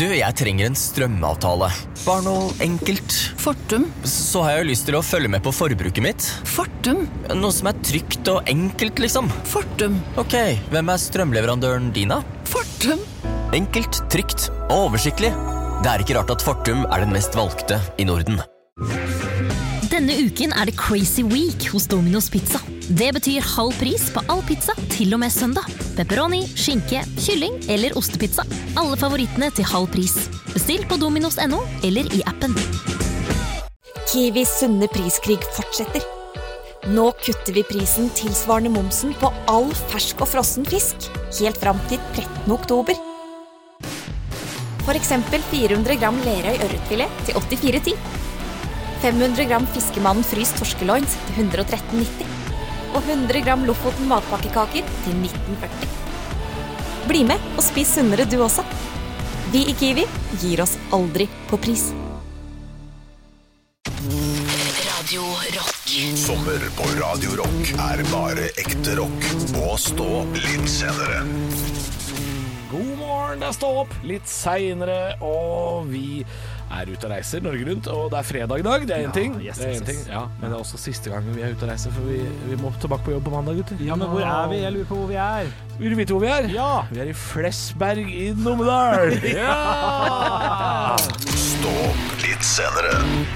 Du, jeg trenger en strømavtale. Bare noe enkelt. Fortum. Så har jeg jo lyst til å følge med på forbruket mitt. Fortum. Noe som trygt og enkelt, liksom. Fortum. Ok, hvem strømleverandøren din da? Fortum. Enkelt, trygt og oversiktlig. Det ikke rart at Fortum den mest valgte i Norden. Denne uken det Crazy Week hos Domino's Pizza. Det betyr halv pris på all pizza til og med søndag. Pepperoni, skinke, kylling eller ostepizza. Alle favorittene til halv pris. Bestill på dominos.no eller i appen. Kiwis sunne priskrig fortsetter. Nå kutter vi prisen tilsvarende momsen på all fersk og frossen fisk, helt fram til 13. oktober. For eksempel 400 gram Lerøy ørretfilet til 84,10. 500 gram Fiskemannen fryst torskeloins til 113,90. Og 100 gram Lofoten matpakkekaker til 19,40. Bli med og spis sunnere du også. Vi i Kiwi gir oss aldri på pris. Radio Rock. Sommer på Radio Rock bare ekte rock. Og stå litt senere. God morgen, det Stå opp litt senere, og vi ute og reiser Norge rundt, og det fredag i dag, det en ting. Yes. Ja, men det også siste gangen vi ute og reiser, for vi må tilbake på jobb på mandag, gutter. Ja, men hvor vi? Jeg lurer på hvor vi Vil du vite hvor vi Ja! Vi i Flesberg i Numedal. Ja! Stå opp litt senere.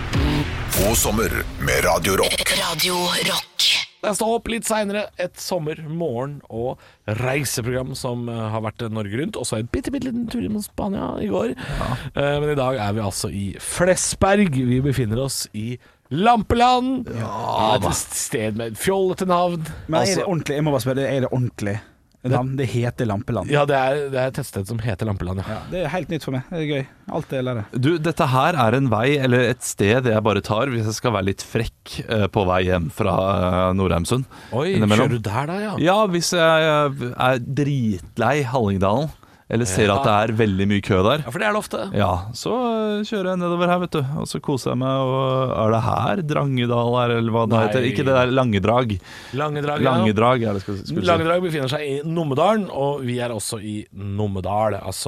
God sommer med Radio Rock. Radio Rock. Det Stå opp litt senere, et sommer, morgen og reiseprogram som har vært Norge rundt. Også en bitte liten tur innom Spania i går. Ja. Men i dag vi altså i Flesberg. Vi befinner oss i Lampeland. Ja, et sted med fjollete navn. Men det ordentlig? Jeg må bare spørre, det ordentlig? Det heter Lampeland. Ja, det et tettsted som heter Lampeland, ja. Det helt nytt for meg. Det gøy. Alt det lærer. Du, dette her en vei, eller et sted jeg bare tar hvis jeg skal være litt frekk på vei hjem fra Nordheimsund. Oi, kjører du der da, ja? Ja, hvis jeg dritlei Hallingdalen, eller ser at det veldig mye kø der. Ja, for det det ofte. Ja, så kjører jeg nedover her, vet du. Og så koser jeg meg, og det her Drangedal eller hva det heter? Ikke det der Langedrag. Langedrag, Langedrag det skulle si. Langedrag befinner seg i Numedalen, og vi også i Numedal. Altså,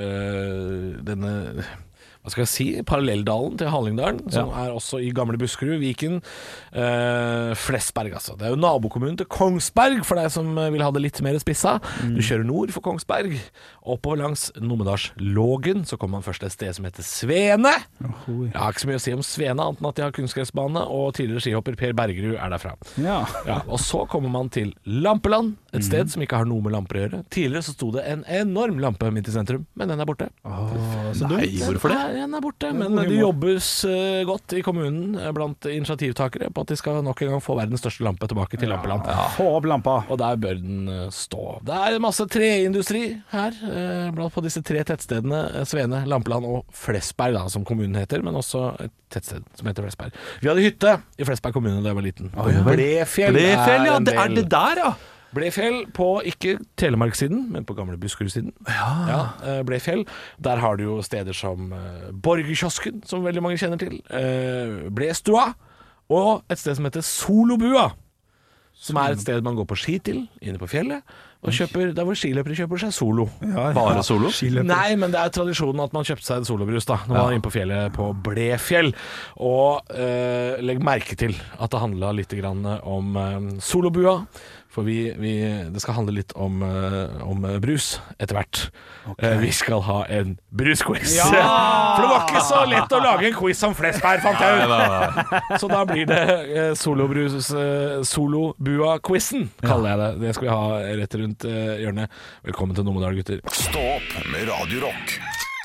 denne... Hva skal jeg si? Parallelldalen til Hallingdalen, som også i gamle Buskerud, Viken, Flesberg, altså. Det jo nabokommunen til Kongsberg, for deg som vil ha det litt mer spissa. Du kjører nord for Kongsberg, oppover langs Numedalslågen, så kommer man først et sted som heter Svene. Jeg har ikke så mye å si om Svene, annet enn at de har kunstgressbane, og tidligere skihopper Per Bergerud derfra. Ja, og så kommer man til Lampeland, et sted som ikke har noe med lamper å gjøre. Tidligere så stod det en enorm lampe midt i sentrum, men den borte. Nei, hvorfor det? Den borte, men det jobbes godt i kommunen blant initiativtakere på at de skal nok en gang få verdens største lampe tilbake til Lampeland. Få opp lampa. Og der bør den stå. Det masse treindustri her, blant på disse tre tettstedene, Svene, Lampeland og Flesberg, da, som kommunen heter, men også et tettsted som heter Flesberg. Vi hadde hytte i Flesberg kommune da jeg var liten. Blefjell, ja, det det der, ja. Blefjell på ikke Telemark-siden, men på gamle Buskerud-siden. Ja, Blefjell. Der har du jo steder som Borgerkiosken, som veldig mange kjenner til. Blestua. Og et sted som heter Solobua. Som et sted man går på ski til, inne på fjellet. Og kjøper, der hvor skiløpere kjøper seg Solo. Bare Solo? Nei, men det tradisjonen at man kjøpte seg en Solobrus da, når man var inne på fjellet på Blefjell. Og legg merke til at det handlet litt grann om Solobua. For det skal handle litt om brus etter hvert. Vi skal ha en brusquiz. Ja! For det var ikke så lett å lage en quiz om Flesberg, fant jeg ut. Så da blir det Solobua-quizen, kaller jeg det. Det skal vi ha rett rundt hjørnet. Velkommen til Numedal, gutter. Stå opp med Radio Rock.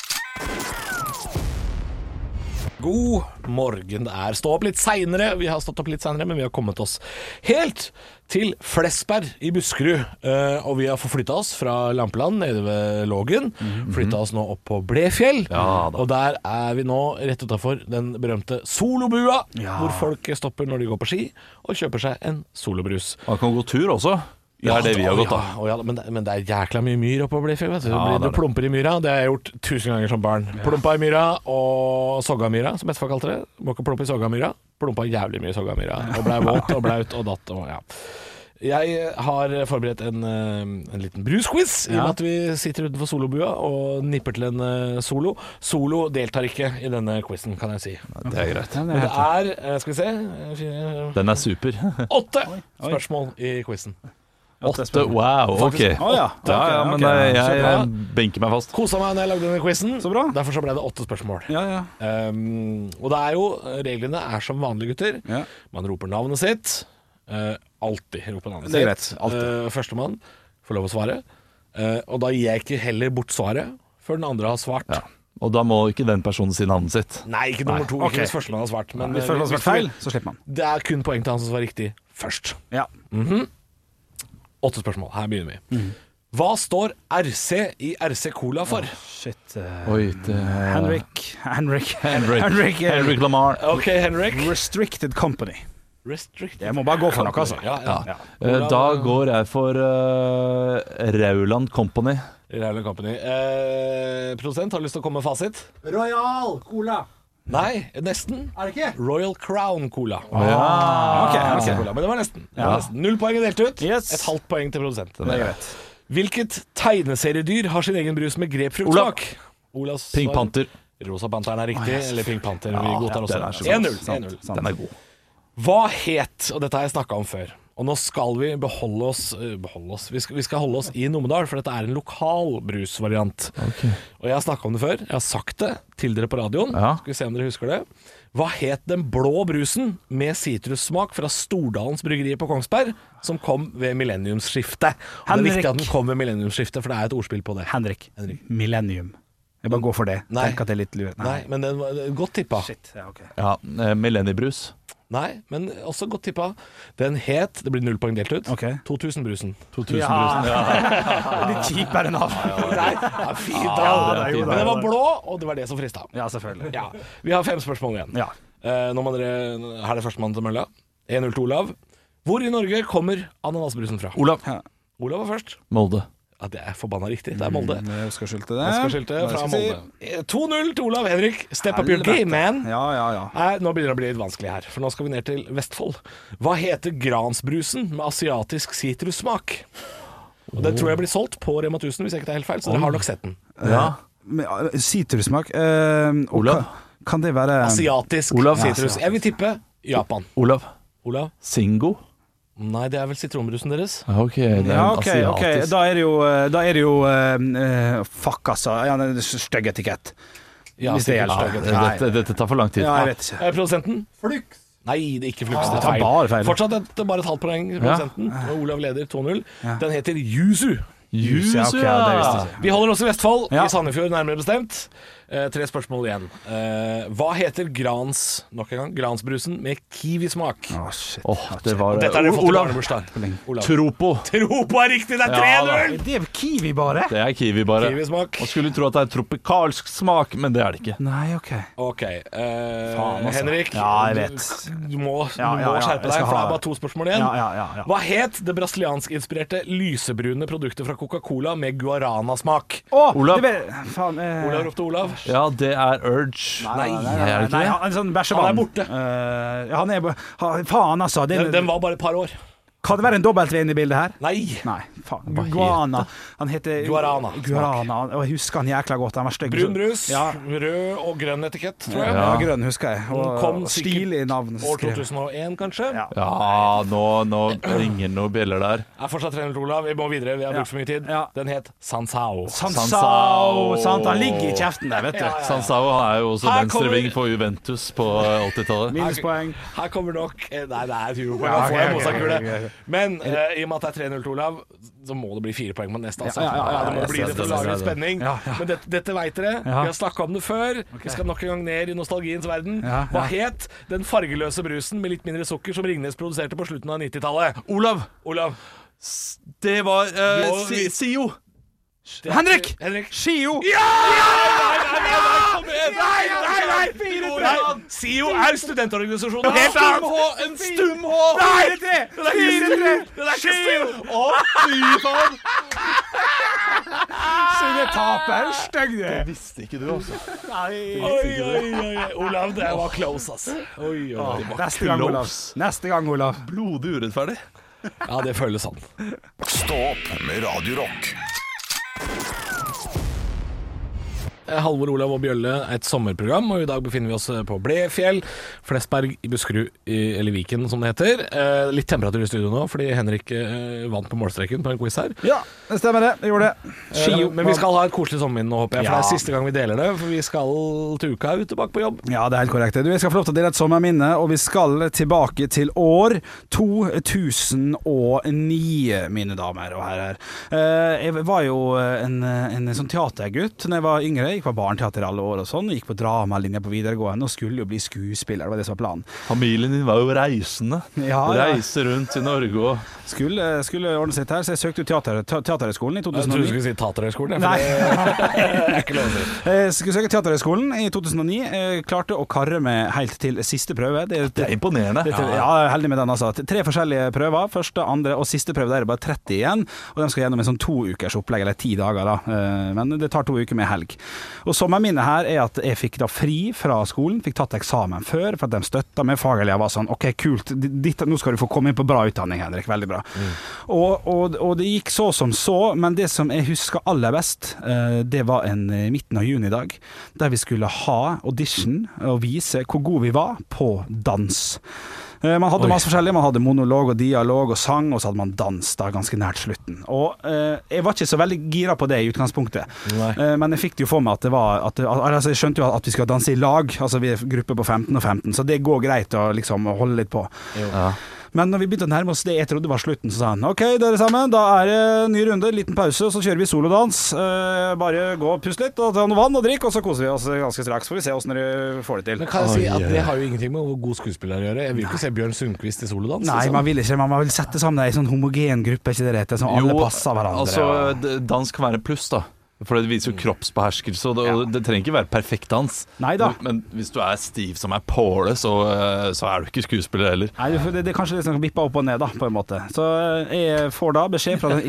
God morgen, det Stå opp litt senere. Vi har stått opp litt senere, men vi har kommet oss helt til Flesberg i Buskerud. Og vi har forflyttet oss fra Lampeland nede ved Lågen. Flyttet oss nå opp på Blefjell. Og der vi nå rett utenfor den berømte Solobua, hvor folk stopper når de går på ski og kjøper seg en solobrus. Man kan gå tur også. Det det vi har gått av. Men det jækla mye myr oppe på Blefjell, vet du. Du plumper i myra. Det har jeg gjort 1000 ganger som barn. Plumpa i myra og sogga myra, som bestefar kalte det. Må ikke plumpe i sogga myra. Plumpa jævlig mye i sogga myra. Og ble våt og blaut og datt og Jeg har forberedt en liten brusquiz, i og med at vi sitter utenfor solobua og nipper til en solo. Solo deltar ikke i denne quizen, kan jeg si. Det er greit. Men det er, skal vi se Den er super. 8 spørsmål i quizen. 8, wow, ok. Men jeg benker meg fast. Kosa meg når jeg lagde denne quizen. Så bra. Derfor så ble det 8 spørsmål. Og det er jo, reglene er som vanlige gutter. Man roper navnet sitt. Alltid roper navnet sitt. Det er greit. Førstemann får lov å svare. Og da gir jeg ikke heller bort svaret før den andre har svart. Ja. Og da må ikke den personen si navnet sitt. Nei, ikke nummer 2, ikke hvis førstemann har svart. Men hvis førstemann har svart feil, så slipper man. Det er kun poeng til han som svarer riktig først. 8 spørsmål, her begynner vi. Hva står RC i RC Cola for? Shit. Oi, Henrik Lamar. Ok, Henrik. Restricted Company. Restricted. Jeg må bare gå for noe, altså. Da går jeg for Rauland Company. Rauland Company. Produsent, har du lyst til å komme med fasit? Royal Cola. Nei, nesten. Er det ikke? Royal Crown Cola. Ok. Men det var nesten. 0 poeng er delt ut. Yes. Et halvt poeng til produsent. Det er greit. Hvilket tegneseriedyr har sin egen brus med grepfruktsmak? Olavs Pink svar. Panther. Rosa Panteren er riktig, eller Pink Panther. Vi godtar også. Den er så god. 1-0. Den er god. Hva het, og dette har jeg snakket om før, og nå skal vi beholde oss, vi skal holde oss i Numedal, for dette er en lokal brusvariant. Og jeg har snakket om det før, jeg har sagt det til dere på radioen, skal vi se om dere husker det. Hva het den blå brusen med sitrussmak fra Stordalens bryggeri på Kongsberg, som kom ved millenniumsskiftet? Og det er viktig at den kom ved millenniumsskiftet, for det er et ordspill på det. Henrik. Millennium. Jeg bare går for det. Nei. Tenk at det er litt lurt. Nei, men den var godt tippa. Shit, ja, ok. Ja, Millenniebrus. Nei, men også godt tippa. Den het, det blir 0 poeng delt ut, 2000-brusen. 2000-brusen. Litt kjipere navn. Nei, fint. Men den var blå, og det var det som frista. Ja, selvfølgelig. Ja. Vi har 5 spørsmål igjen. Ja. Nå må dere, her er det førstemann til mølla. 1-0 til Olav. Hvor i Norge kommer ananasbrusen fra? Olav. Olav var først. Molde. Ja, det er forbanna riktig. Det er Molde. Jeg skal skylte det. Jeg skal skilte fra Molde. 2-0 til Olav. Henrik, step up your game, man. Ja. Nå begynner det å bli litt vanskelig her, for nå skal vi ned til Vestfold. Hva heter gransbrusen med asiatisk sitrussmak? Og den tror jeg blir solgt på Rema 1000, hvis jeg ikke tar helt feil, så dere har nok sett den. Ja. Sitrussmak. Olav. Kan det være Asiatisk sitrus. Jeg vil tippe Japan. Olav. Singo. Nei, det er vel sitronbrusen deres. Ok, det er asiatisk. Da er det jo fuck, altså. Ja, det er stygg etikett. Ja, hvis det gjelder. Dette tar for lang tid. Ja, jeg vet ikke. Produsenten? Flux. Nei, det er ikke Flux. Det det er bare feil. Fortsatt bare et halvt poeng til produsenten. Og Olav leder 2-0. Den heter Yuzu. Juice, ja, okay, det visste jeg ikke. Vi holder oss i Vestfold, i Sandefjord nærmere bestemt. 3 spørsmål igjen. Hva heter gransbrusen med kiwismak? Det var dette er det fått til barnebursdag. Tropo. Tropo er riktig, det er 3-0! Det er kiwi bare. Det er kiwi bare. Kiwismak. Og skulle tro at det er tropikalsk smak, men det er det ikke. Nei, ok. Henrik, jeg vet. Du må skjerpe deg, for det er bare 2 spørsmål igjen. Hva het det brasiliansk-inspirerte lysebrune produktet fra Coca-Cola med guarana-smak? Olav. Olav ropte Olav. Ja, det er Urge. Nei, han er sånn bæsjevann. Han er borte. Han er faen, altså. Den var bare et par år. Kan det være en dobbelt V i bildet her? Nei, faen. Guarana. Han heter Guarana. Og jeg husker han jækla godt. Han var stygg. Brun brus, rød og grønn etikett, tror jeg. Ja, grønn husker jeg. Kom stilig navn. År 2001, kanskje? Ja, nå ringer noen bjeller der. Jeg er fortsatt trener til Olav. Vi må videre, vi har brukt for mye tid. Den het Sansao. Sansao. Han ligger i kjeften der, vet du. Sansao er jo også venstreving på Juventus på 80-tallet. Minuspoeng. Her kommer nok Nei, det er 20 poeng. Får jeg Mozart-kule. Men i og med at det er 3-0 til Olav, så må det bli 4 poeng på neste. Altså. Det må bli det for å lage litt spenning. Men dette vet dere. Vi har snakket om det før. Vi skal nok en gang ned i nostalgiens verden. Hva het den fargeløse brusen med litt mindre sukker som Ringnes produserte på slutten av 90-tallet? Olav. Det var Sio. Henrik! Skio! Nei! SIO er studentorganisasjonen. Helt annet! En stum H! Nei! Det er ikke SIO! Å, fy faen! Sine taper. Stygg det. Det visste ikke du, altså. Oi. Olav, det var close, altså. Neste gang, Olav. Blodig urettferdig. Ja, det føles sånn. Stå opp med Radio Rock. Halvor Olav og Bjølle er et sommerprogram, og i dag befinner vi oss på Blefjell, Flesberg i Buskerud, eller Viken som det heter. Litt temperatur i studio nå, fordi Henrik vant på målstreken på en quiz her. Ja, det stemmer det. Jeg gjorde det. Men vi skal ha et koselig sommerminne nå, håper jeg, for det er siste gang vi deler det, for vi skal til uka ut tilbake på jobb. Ja, det er helt korrekt. Vi skal få lov til å dele et sommerminne, og vi skal tilbake til år 2009, mine damer og herrer. Jeg var jo en sånn teatergutt når jeg var yngre. Jeg gikk på barneteater i alle år og sånn, gikk på dramalinja på videregående og skulle jo bli skuespiller, det var det som var planen. Familien din var jo reisende. Ja. Reise rundt i Norge og skulle ordne sitt her, så jeg søkte jo Teaterhøgskolen i 2009. Jeg trodde du skulle si Teaterhøgskolen. Nei. Det er ikke lov å si. Jeg skulle søke Teaterhøgskolen i 2009. Jeg klarte å karre meg helt til siste prøve. Det er imponerende. Ja, heldig med den, altså. 3 forskjellige prøver. Første, andre og siste prøve. Der er bare 30 igjen. Og de skal gjennom en sånn 2 ukers opplegg, eller 10 dager da. Men det tar 2 uker med helg. Og sommerminnet her er at jeg fikk da fri fra skolen, fikk tatt eksamen før, for at de støtta meg faglig. Jeg var sånn, ok, kult, nå skal du få komme inn på bra utdanning, Henrik, veldig bra. Og det gikk så som så, men det som jeg husker aller best, det var en midten av juni dag, der vi skulle ha audition og vise hvor god vi var på dans. Man hadde masse forskjellig, man hadde monolog og dialog og sang, og så hadde man dans da ganske nært slutten. Og jeg var ikke så veldig gira på det i utgangspunktet. Men jeg fikk det jo for meg at det var altså jeg skjønte jo at vi skal danse i lag, altså vi er gruppe på 15 og 15, så det går greit å liksom holde litt på. Ja. Men når vi begynte å nærme oss det jeg trodde var slutten, så sa han ok, dere sammen, da er det ny runde, liten pause, og så kjører vi solodans. Bare gå og pust litt, og ta noe vann og drikk, og så koser vi oss ganske straks. Får vi se hvordan dere får det til. Men kan jeg si at det har jo ingenting med hvor god skuespiller å gjøre. Jeg vil ikke se Bjørn Sundquist i solodans. Nei, man vil ikke. Man vil sette sammen en sånn homogen gruppe, ikke det rette, som alle passer hverandre. Altså, dans kan være pluss da. For det viser jo kroppsbeherskelse, og det trenger ikke være perfekt dans. Neida. Men hvis du er stiv som er påle, så er du ikke skuespiller heller. Nei, det er kanskje det som vipper opp og ned da, på en måte. Så jeg får da beskjed fra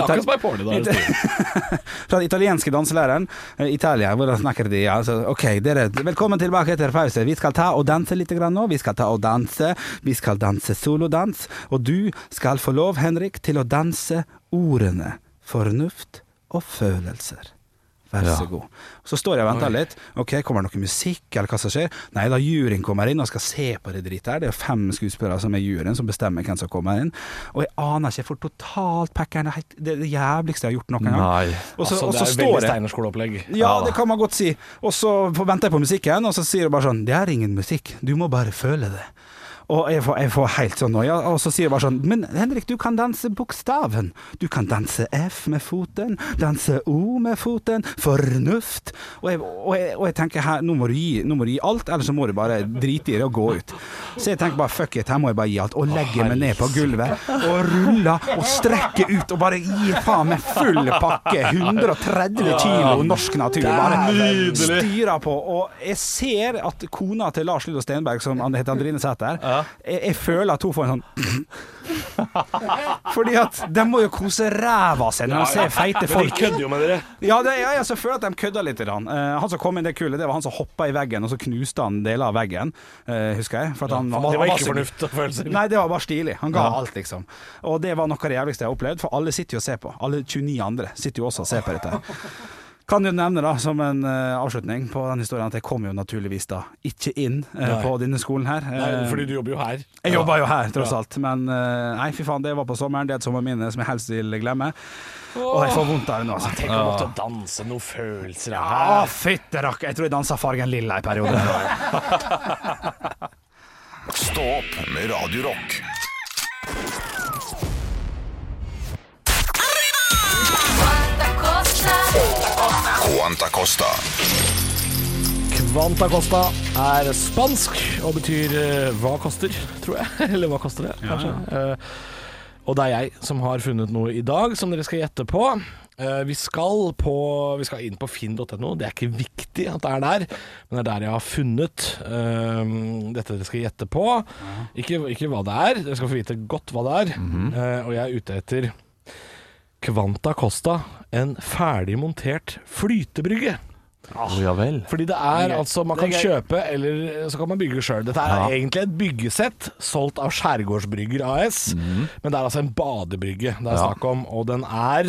den italienske danselæreren, Italia, hvor han snakker de, altså, ok, dere, velkommen tilbake etter pause. Vi skal ta og danse litt grann nå, vi skal danse solodans, og du skal få lov, Henrik, til å danse ordene fornuft og følelser. Vær så god. Så står jeg og venter litt. Ok, kommer det noe musikk, eller hva som skjer? Nei, da juryen kommer inn og skal se på det dritt her. Det er 5 skuespillere som er juryen, som bestemmer hvem som kommer inn. Og jeg aner ikke, jeg får totalt packeren. Det er det jævligste jeg har gjort noen gang. Nei, altså det er veldig steinerskoleopplegg. Ja, det kan man godt si. Og så venter jeg på musikken, og så sier jeg bare sånn, det er ingen musikk, du må bare føle det. Og jeg får helt sånn noia, og så sier jeg bare sånn, men Henrik, du kan danse bokstaven. Du kan danse F med foten, danse O med foten, fornuft. Og jeg tenker her, nå må du gi alt, eller så må du bare drite i det og gå ut. Så jeg tenker bare, fuck it, her må jeg bare gi alt, og legge meg ned på gulvet, og rulle, og strekke ut, og bare gi faen med full pakke, 130 kilo norsk natur, bare styrer på. Og jeg ser at kona til Lars Lillo Stenberg, som heter Andrine Sæter, jeg føler at hun får en sånn fordi at de må jo kose ræva seg når de ser feite folk. De kødder jo med dere. Ja, jeg så føler at de kødder litt. Han som kom inn det kullet, det var han som hoppet i veggen, og så knuste han deler av veggen, husker jeg. For at han, det var ikke fornuft og følelser. Nei, det var bare stilig. Han ga alt, liksom. Og det var noe av det jævligste jeg har opplevd, for alle sitter jo og ser på. Alle 29 andre sitter jo også og ser på dette. Kan jo nevne da, som en avslutning på den historien, at jeg kom jo naturligvis da ikke inn på denne skolen her. Nei, fordi du jobber jo her. Jeg jobber jo her, tross alt. Men nei, fy faen, det var på sommeren. Det er et sommerminne som jeg helst vil glemme. Og jeg får vondt av det nå. Altså. Tenk å måtte danse noen følelser her. Fytterakk. Jeg tror jeg danset fargen lilla i perioden. Stå opp med Radio Rock. Quanta Costa. Quanta Costa er spansk og betyr hva koster, tror jeg. Eller hva koster det, kanskje. Og det er jeg som har funnet noe i dag som dere skal gjette på. Vi skal inn på finn.no. Det er ikke viktig at det er der, men det er der jeg har funnet dette dere skal gjette på. Ikke hva det er. Dere skal få vite godt hva det er. Og jeg er ute etter Quanta Costa, en ferdig montert flytebrygge. Ja vel. Fordi det altså man kan kjøpe, eller så kan man bygge selv. Dette egentlig et byggesett solgt av Skjærgårdsbrygger AS, men det altså en badebrygge det snakk om, og den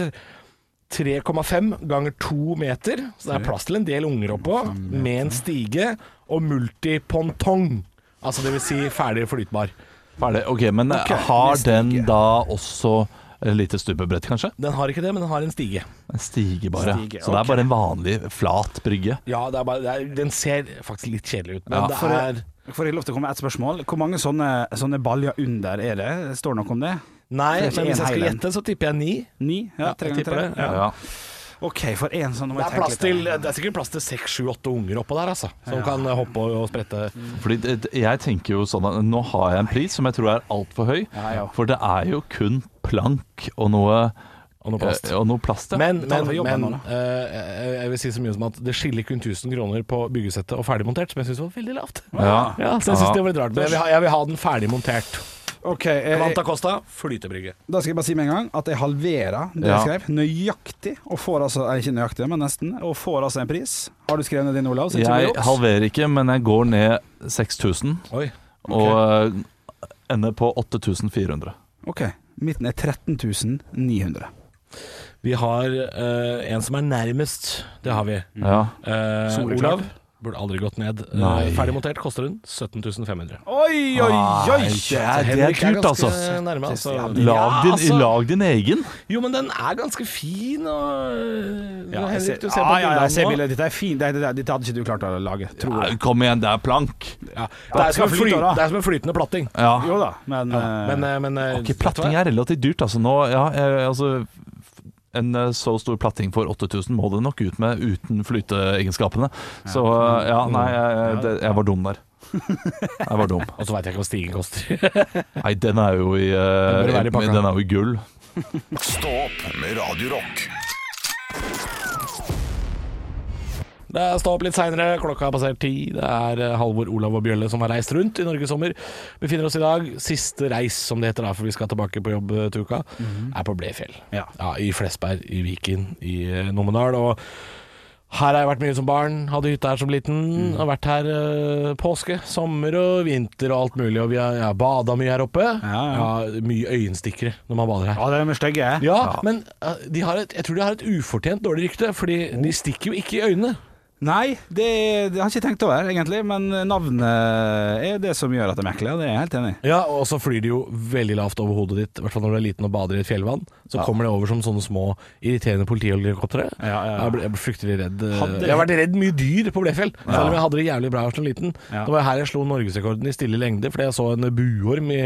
3,5 ganger 2 meter, så det plass til en del unger oppå, med en stige og multipontong, altså det vil si ferdig flytbar. Ferdig, ok, men har den da også et lite stuppebrett, kanskje? Den har ikke det, men den har en stige. En stige bare. Så det er bare en vanlig flat brygge? Ja, den ser faktisk litt kjedelig ut, men Får jeg lov til å komme med et spørsmål? Hvor mange sånne baljer under er det? Står det noe om det? Nei, men hvis jeg skal gjette, så tipper jeg 9. 9? Ja, 3 ganger 3. Ja. Ok, for en sånn det er sikkert plass til 6, 7, 8 unger oppå der, altså, som kan hoppe og sprette. Fordi jeg tenker jo sånn at nå har jeg en pris som jeg tror er alt for høy, for det er jo kun plank og noe plast. Men jeg vil si så mye som at det skiller kun 1000 kroner på byggesettet og ferdigmontert, som jeg synes var veldig lavt. Ja, så jeg synes det var litt rart, men jeg vil ha den ferdigmontert. Quanta Costa, flytebrygge. Da skal jeg bare si med en gang at jeg halverer det jeg skrev nøyaktig, og får altså, ikke nøyaktig, men nesten, og får altså en pris. Har du skrevet ned din, Olav? Jeg halverer ikke, men jeg går ned 6000 og ender på 8400. Ok, midten er 13.900. Vi har en som er nærmest, det har vi. Olav burde aldri gått ned. Ferdigmontert koster den 17.500. Oi! Det er kult, altså. Nærme, altså. Lag din egen. Jo, men den er ganske fin. Jeg ser bildet. Dette er fint. Dette hadde ikke du klart å lage, tror jeg. Kom igjen, det er plank. Det er som en flytende platting. Jo da, men platting er relativt dyrt, altså. Nå, en så stor platting for 8000 må det nok ut med uten flyteegenskapene. Så jeg var dum der. Jeg var dum. Og så vet jeg ikke hva stigen koster. Nei, den er jo i gull. Stå opp med Radio Rock. Det er stå opp litt senere, klokka har passert 10. Det er Halvor, Olav og Bjølle som har reist rundt i Norge sommer. Befinner oss i dag, siste reis som det heter da, for vi skal tilbake på jobb til uka, er på Blefjell. I Flesberg, i Viken, i Numedal. Og her har jeg vært mye som barn, hadde hytte her som liten, har vært her påske, sommer og vinter og alt mulig, og vi har badet mye her oppe. Mye øyenstikkere når man bader her. Ja, det er med stegge. Men jeg tror de har et ufortjent dårlig rykte, fordi de stikker jo ikke i øynene. Nei, det har jeg ikke tenkt over egentlig, men navnet er det som gjør at det er meklig, og det er jeg helt enig i. Ja, og så flyr de jo veldig lavt over hodet ditt, i hvert fall når du er liten og bader i et fjellvann. Så kommer det over som sånne små irriterende politihelikoptere. Jeg ble fryktelig redd. Jeg har vært redd mye dyr på Blefjell, selv om jeg hadde det jævlig bra som liten. Det var her jeg slo norgesrekorden i stille lengde, fordi jeg så en buorm i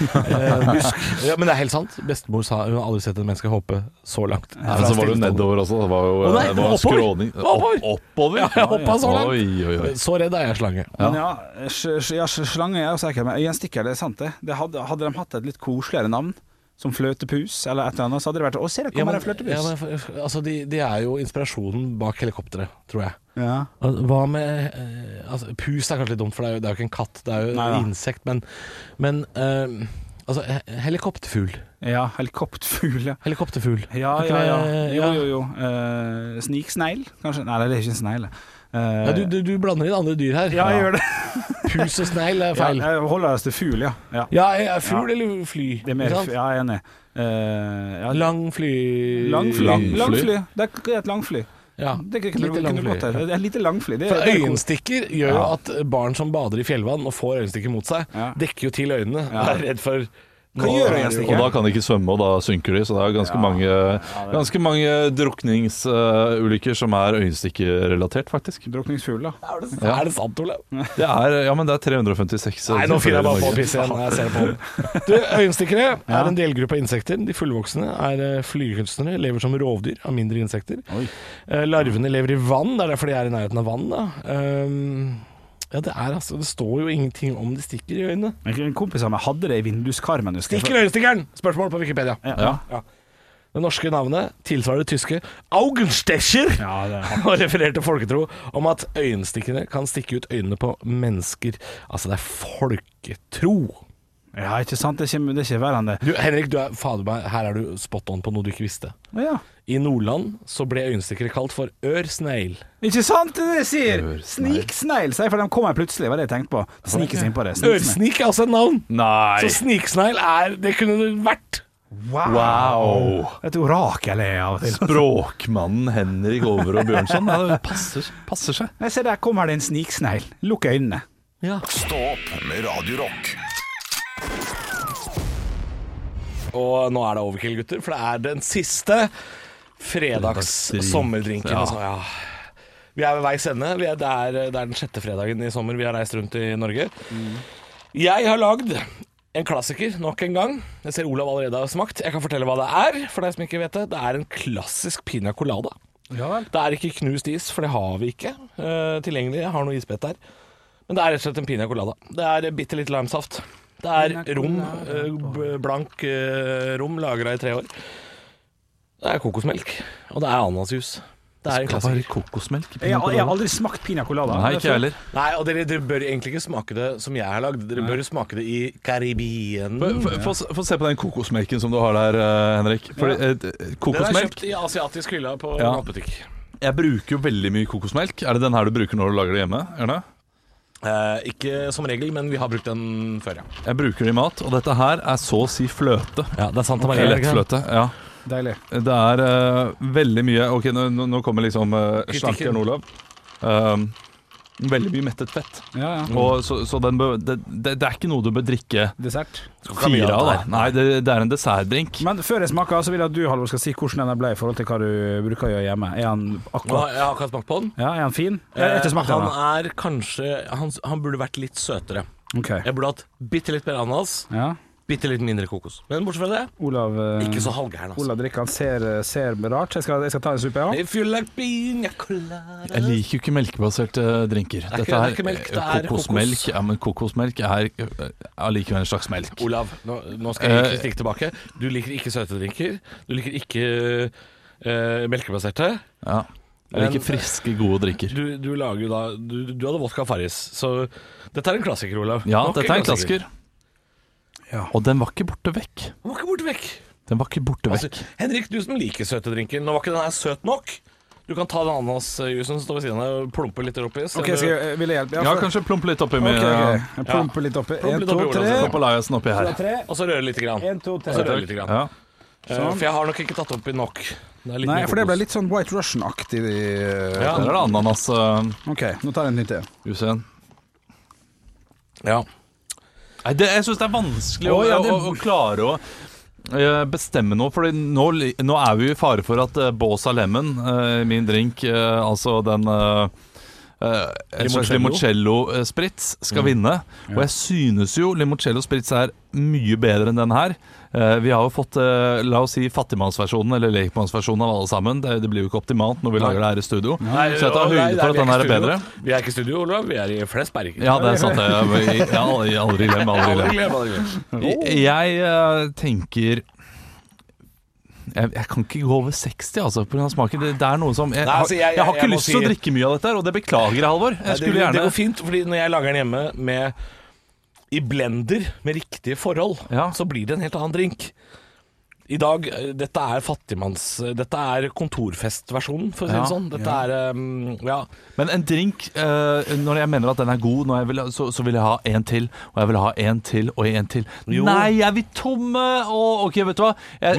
busk. Ja, men det er helt sant. Bestemor sa hun har aldri sett et menneske hoppe så langt. Men så var det nedover også. Det var skråning. Oppover? Jeg hoppet så langt. Så redd er jeg slange. Men slange er også ikke, men øyenstikker, det er sant det. Hadde de hatt et litt koseligere navn, som fløtepus eller et eller annet, så hadde det vært se, det kommer en fløtepus. Altså, de er jo inspirasjonen bak helikopteret, tror jeg. Hva med pus er kanskje litt dumt, for det er jo ikke en katt, det er jo et insekt, men altså, helikopterfugl. Ja, helikopterfugl, Helikopterfugl. Jo. Sniksneil, kanskje? Nei, det er ikke en snegle. Du blander inn andre dyr her. Ja, jeg gjør det. Pus og snegl er feil. Jeg holder oss til fugl, fugl eller fly. Det er mer, jeg er enig. Langfly. Langfly. Det er et langfly. Det er et lite langfly. For øyenstikker gjør jo at barn som bader i fjellvann og får øyenstikker mot seg, dekker jo til øynene. Jeg er redd for og da kan de ikke svømme, og da synker de. Så det er ganske mange drukningsulykker som er øyenstikkerelatert, faktisk. Drukningsfugl, da. Er det sant, Ole? Det er 356. Nei, nå finner jeg bare på å pisse igjen. Jeg ser på det. Øyenstikkere er en delgruppe av insekter. De fullvoksne er flygekunstnere, lever som rovdyr av mindre insekter. Larvene lever i vann, det er derfor de er i nærheten av vann da. Det står jo ingenting om de stikker i øynene. En kompis av meg hadde det i vinduskarmen. Stikker øyenstikkeren? Spørsmål på Wikipedia. Det norske navnet tilsvarer det tyske Augenstecher, og refererer til folketro om at øyenstikkerne kan stikke ut øynene på mennesker. Altså, det er folketro. Ja, ikke sant? Det er ikke verre enn det. Du, Henrik, fader meg, her er du spot on på noe du ikke visste. Ja. I Nordland så ble øyenstikkere kalt for ørsneil. Ikke sant det jeg sier? Ørsneil. Sniksneil, sier jeg, for de kommer plutselig, var det jeg tenkte på. Sniker seg inn på det. Ørsnik er også et navn. Nei. Så sniksneil det kunne det vært. Wow. Et orakel er av og til. Språkmannen Henrik Over og Bjørnson. Ja, det passer seg. Jeg ser der kommer det en sniksneil. Lukk øynene. Ja. Stå opp med Radio Rock. Og nå er det overkill, gutter, for det er den siste fredags-sommerdrinken. Ja. Vi er ved veis ende. Det er den 6. fredagen i sommer. Vi har reist rundt i Norge. Jeg har lagd en klassiker nok en gang. Jeg ser Olav allerede har smakt. Jeg kan fortelle hva det er, for deg som ikke vet det. Det er en klassisk pina colada. Ja vel. Det er ikke knust is, for det har vi ikke tilgjengelig. Jeg har noe isbett der. Men det er rett og slett en pina colada. Det er bitte litt limesaft. Det er rom, blank rom, lagret i 3 år. Det er kokosmelk, og det er ananasjus. Det er en Skal være klassiker. kokosmelk? Jeg har aldri smakt pina colada. Nei, ikke jeg heller. Nei, og dere bør egentlig ikke smake det som jeg har lagd. Dere bør smake det i Karibien. Få se på den kokosmelken som du har der, Henrik. Fordi, Den er kokosmelk kjøpt i asiatisk hylla på Ja. matbutikk. Jeg bruker jo veldig mye kokosmelk. Er det den her du bruker når du lager det hjemme? Gjerne? Ikke som regel, men vi har brukt den før, ja. Jeg bruker det i mat, og dette her er så å si fløte. Ja, det er sant. Lettfløte, ja. Deilig. Det er veldig mye. Ok, nå kommer liksom slankeren Olav. Veldig mye mettet fett. Ja. Og så det er ikke noe du bør drikke Dessert. 4 av. Da. Nei, det er en dessertdrink. Men før jeg smaker, så vil jeg at du, Halvor, skal si hvordan den ble i forhold til hva du bruker å gjøre hjemme. Er han akkurat Jeg har akkurat smakt på den. Ja, er han fin? Jeg har ikke smakt den. Han er kanskje han burde vært litt søtere. Ok. Jeg burde hatt bitte litt mer ananas, Ja. bitte litt mindre kokos. Men bortsett fra det, Olav ikke så halvgæren, altså. Olav drikker, han ser rart. Jeg skal ta en suppe, ja. If you like pina colada. Jeg liker jo ikke melkebaserte drinker. Det er Dette ikke melk, det er kokosmelk. kokos. Ja, men kokosmelk er allikevel en slags melk. Olav, nå skal jeg ikke stikke tilbake. Du liker ikke søte drinker. Du liker ikke melkebaserte. Ja. Jeg liker friske, gode drinker. Du lager jo da du hadde vodka Farris. Så dette er en klassiker, Olav. Ja, Nok dette er en klassiker. Ja. Og den var ikke borte vekk. Den var ikke borte vekk. Den var ikke borte Altså, vekk. Henrik, du som liker søte drinker. Nå var ikke den her søt nok. Du kan ta den ananasjuicen som står ved siden av og plumpe litt oppi. Ok, vil jeg hjelpe? Ja, kanskje plumpe litt oppi med Jeg plumper litt oppi. Plump 1, litt 2, oppi, 3. Olav. Plump alajasen oppi her. Og så røre litt grann. 1, 2, Og så røre 3. litt grann. Ja. For jeg har nok ikke tatt oppi nok. Det er litt Nei, mye for det ble kokos. litt sånn White Russian-aktig. Der er det ananas. Ok, nå tar jeg en nytt til. Usen. Ja. Nei, jeg syns det er vanskelig å klare å bestemme noe. For nå er vi i fare for at Bosa Lemon, min drink, altså den en slags limoncello-sprits, skal vinne. Og jeg synes jo limoncello-sprits er mye bedre enn den her. Vi har jo fått, la oss si, fattigmannsversjonen eller lekmannsversjonen av alle sammen. Det blir jo ikke optimalt når vi lager det her i studio. Så jeg tar høyde for at den her er bedre. Vi er ikke i studio, Olav. Vi er i Flesberg. Ja, det er sant. Aldri glem. Jeg tenker jeg kan ikke gå over 60 altså, på grunn av smaken. Det er noe som Jeg har ikke lyst til å drikke mye av dette her, og det beklager jeg, Halvor. Det går fint, fordi når jeg lager den hjemme i blender med riktige forhold, så blir det en helt annen drink. I dag, dette er kontorfestversjonen, for å si det sånn. Dette er, ja. Men en drink, når jeg mener at den er god, så vil jeg ha en til, og jeg vil ha en til, og en til. Jo. Nei, jeg vil tomme! Ok, vet du hva?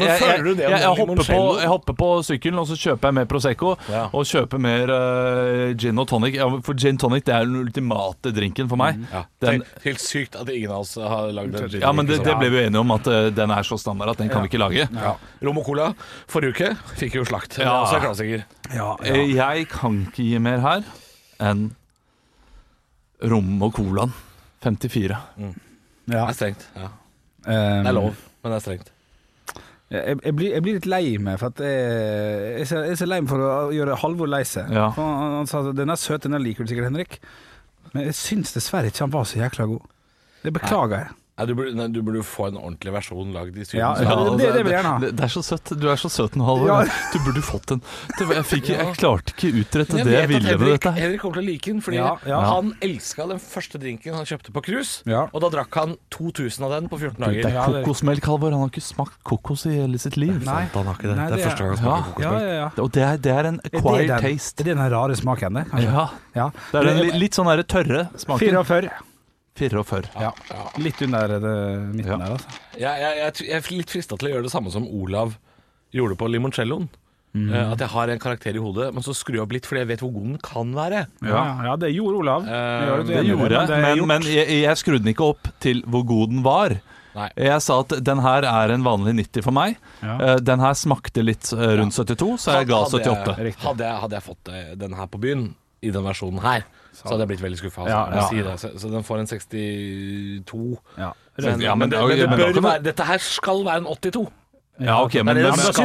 Jeg hopper på sykkelen, og så kjøper jeg mer Prosecco, og kjøper mer gin og tonic. For gin tonic, det er den ultimate drinken for meg. Helt sykt at ingen av oss har lagd en gin. Ja, men det ble vi enige om, at den er så standard at den kan vi ikke lage. Ja. Rom og cola forrige uke fikk jo slakt. Det er også klassiker. Jeg kan ikke gi mer her enn rom og colaen 54. Det er strengt. Det er lov, men det er strengt. Jeg blir litt lei meg, for at jeg er så lei meg for å gjøre Halvor lei seg. Han sa at den er søt, den liker du sikkert, Henrik. Men jeg syns dessverre ikke han var så jækla god. Det beklager jeg. Du burde få en ordentlig versjon lagd i Syden. Ja, det vil jeg gjerne ha. Det er så søtt. Du er så søt nå, Halvor. Du burde fått den. Jeg klarte ikke utrette det jeg ville med dette. Henrik kommer til å like den, fordi han elsket den første drinken han kjøpte på cruise, og da drakk han 2000 av den på 14 dager. Det er kokosmelk, Halvor. Han har ikke smakt kokos i hele sitt liv. Nei, han har ikke det. Det er første gang han smaker kokosmelk. Og det er en acquired taste. Det er den rare smaken, det. Ja. Det er den litt sånn der tørre smaken. 44. Ja. Litt under midten der, altså. Jeg er litt fristet til å gjøre det samme som Olav gjorde på limoncelloen. At jeg har en karakter i hodet, men så skrur jeg opp litt, fordi jeg vet hvor god den kan være. Ja, det gjorde Olav. Det gjorde jeg, men jeg skrudde den ikke opp til hvor god den var. Nei. Jeg sa at den her er en vanlig 90 for meg. Den her smakte litt rundt 72, så jeg ga 78. Hadde jeg fått den her på byen i den versjonen her, så hadde jeg blitt veldig skuffet. Altså. Så den får en 62. Men dette her skal være en 82. Ja, ok, men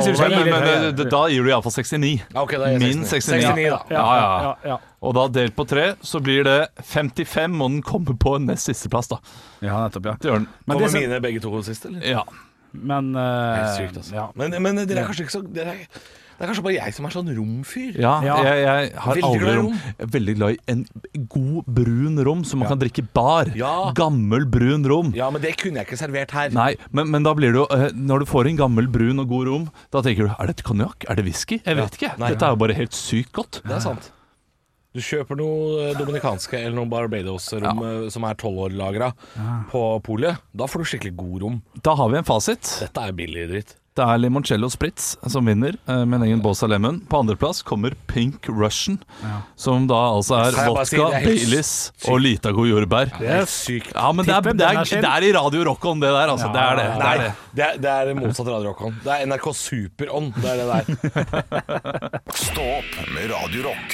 da gir du i hvert fall 69. Min 69 da. Ja. Og da delt på 3, så blir det 55, og den kommer på en nest siste plass da. Ja, nettopp, Det gjør den. Kommer mine begge to siste, eller? Ja. Men helt sykt, altså. Men dere er kanskje ikke så... Det er kanskje bare jeg som er sånn romfyr. Ja, jeg har aldri rom. Jeg er veldig glad i en god brun rom som man kan drikke bar. Gammel brun rom. Ja, men det kunne jeg ikke servert her. Nei, men da blir det jo, når du får en gammel brun og god rom, da tenker du, er dette konjakk? Er det whisky? Jeg vet ikke. Dette er jo bare helt sykt godt. Det er sant. Du kjøper noe dominikanske eller noe Barbados-rom som er 12 år lagret på polet. Da får du skikkelig god rom. Da har vi en fasit. Dette er billig dritt. Det er Limoncello Spritz som vinner med en egen Bossa Lemon. På andreplass kommer Pink Russian, som da altså er vodka, Baileys og Litago jordbær. Det er sykt. Ja, men det er i Radio Rock-on det der, altså. Det er det. Nei, det er motsatt Radio Rock-on. Det er NRK Super-on, det er det der. Stå opp med Radio Rock.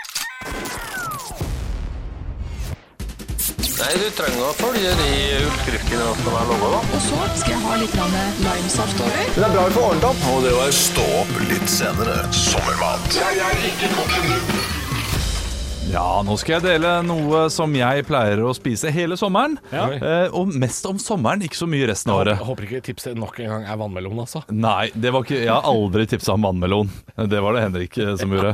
Nei, du trenger å følge de utskriftene som er lovet da. Og så skal jeg ha litt limesaft over. Det er bra vi får ordnet opp. Og det var stå opp litt senere. Sommermat. Jeg er ikke kokken. Ja, nå skal jeg dele noe som jeg pleier å spise hele sommeren. Og mest om sommeren, ikke så mye resten av året. Jeg håper ikke tipset nok en gang er vannmelon, altså. Nei, det var ikke, jeg har aldri tipset om vannmelon. Det var det Henrik som gjorde.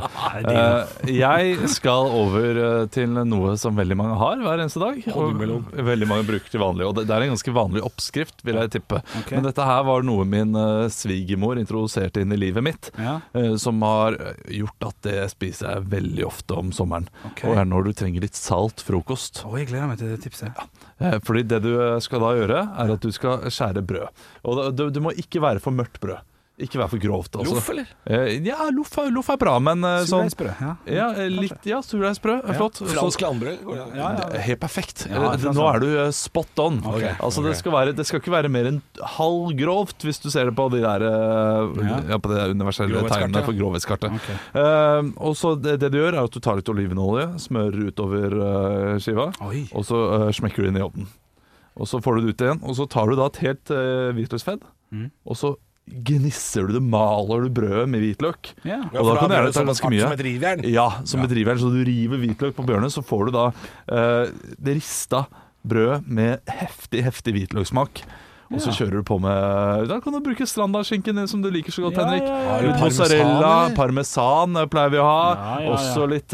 Jeg skal over til noe som veldig mange har hver eneste dag. Og veldig mange bruker til vanlig. Og det er en ganske vanlig oppskrift, vil jeg tippe. Men dette her var noe min svigermor introduserte inn i livet mitt, som har gjort at det spiser jeg veldig ofte om sommeren. Og er når du trenger litt salt frokost. Jeg gleder meg til det tipset. Fordi det du skal da gjøre, er at du skal skjære brød. Og du må ikke være for mørkt brød. Ikke være for grovt også. Loff, eller? Ja, loff er bra, men sånn surdeisbrød, surdeisbrød er flott. Fransk landbrød? Helt perfekt. Nå er du spot on. Altså, det skal ikke være mer enn halvgrovt, hvis du ser det på de der på det universelle tegnene for grovhetskartet. Og så det du gjør, er at du tar litt olivenolje, smører utover skiva, og så smekker du inn i ovnen. Og så får du det ut igjen, og så tar du da et helt hvitløksfedd, og så gnisser du det, maler du brødet med hvitløk. Og da kan du gjøre det ganske mye. Som et rivjern? Ja, som et rivjern. Så du river hvitløk på bjørnet, så får du da det rista brød med heftig hvitløksmak. Og så kjører du på med, da kan du bruke strandaskinken som du liker så godt, Henrik. Litt mozzarella, parmesan pleier vi å ha. Også litt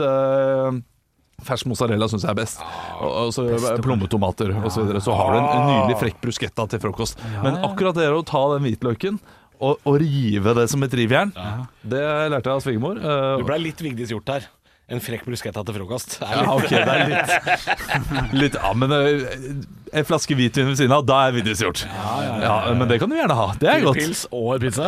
fersk mozzarella synes jeg er best. Og så plommetomater og så videre. Så har du en nydelig frekk bruschetta til frokost. Men akkurat det å ta den hvitløken og rive det som et rivjern, det lærte jeg av svigermor. Du ble litt Vigdis gjort her. En frekk bruschetta til frokost. Det er litt men en flaske hvitvin ved siden av, da er Vigdis gjort. Men det kan du gjerne ha. Det er godt. Pils og pizza.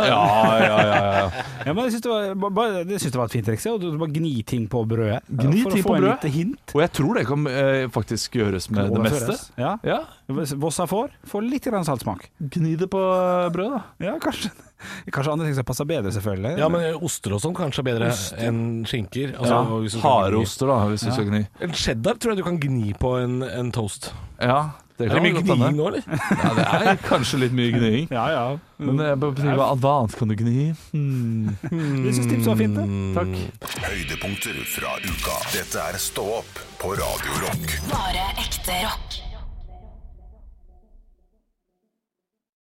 Men jeg synes det var et fint triks. Du bare gni ting på brødet. Gni ting på brødet. Hint. Og jeg tror det kan faktisk gjøres med det meste. Vossa får litt saltsmak. Gni det på brød da. Ja, kanskje andre ting som passer bedre, selvfølgelig. Ja, men oster og sånn kanskje bedre enn skinker. Hareoster da, hvis du skal gni. En cheddar tror jeg du kan gni på en toast. Ja, det kan er det mye gniing nå, eller? Ja, det er kanskje litt mye gniing. Men hva annet kan du gni? Jeg synes tipset var fint det. Takk. Høydepunkter fra uka. Dette er Stå opp på Radio Rock. Bare ekte rock.